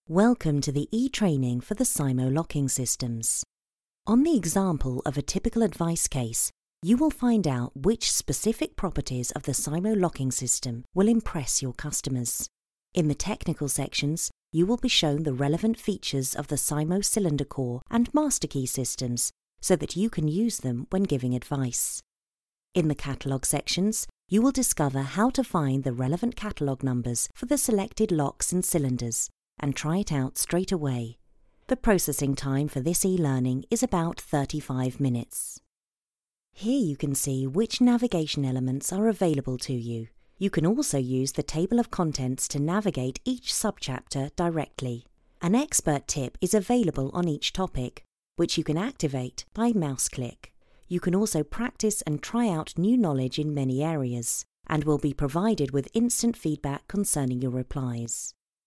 Welcome to the e-training for the SIMO locking systems. On the example of a typical advice case, you will find out which specific properties of the SIMO locking system will impress your customers. In the technical sections, you will be shown the relevant features of the SIMO cylinder core and master key systems so that you can use them when giving advice. In the catalogue sections, you will discover how to find the relevant catalogue numbers for the selected locks and cylinders and try it out straight away. The processing time for this e-learning is about 35 minutes. Here you can see which navigation elements are available to you. You can also use the table of contents to navigate each subchapter directly. An expert tip is available on each topic, which you can activate by mouse click. You can also practice and try out new knowledge in many areas, and will be provided with instant feedback concerning your replies.